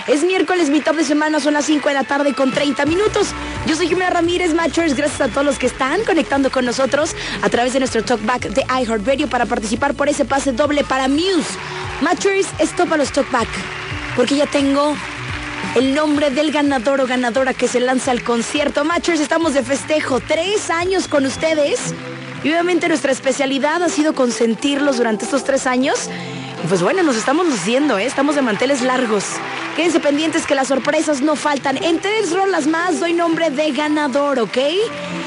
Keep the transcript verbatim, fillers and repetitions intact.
Es miércoles, mi top de semana, son las cinco de la tarde con treinta minutos. Yo soy Jimena Ramírez, Matchers. Gracias a todos los que están conectando con nosotros a través de nuestro talkback de iHeartRadio para participar por ese pase doble para Muse. Matchers, esto para los talkback, porque ya tengo el nombre del ganador o ganadora que se lanza al concierto. Matchers, estamos de festejo, tres años con ustedes. Y obviamente nuestra especialidad ha sido consentirlos durante estos tres años. Y pues bueno, nos estamos luciendo, ¿eh? Estamos de manteles largos. Quédense pendientes que las sorpresas no faltan. En tres rolas más doy nombre de ganador, ¿ok?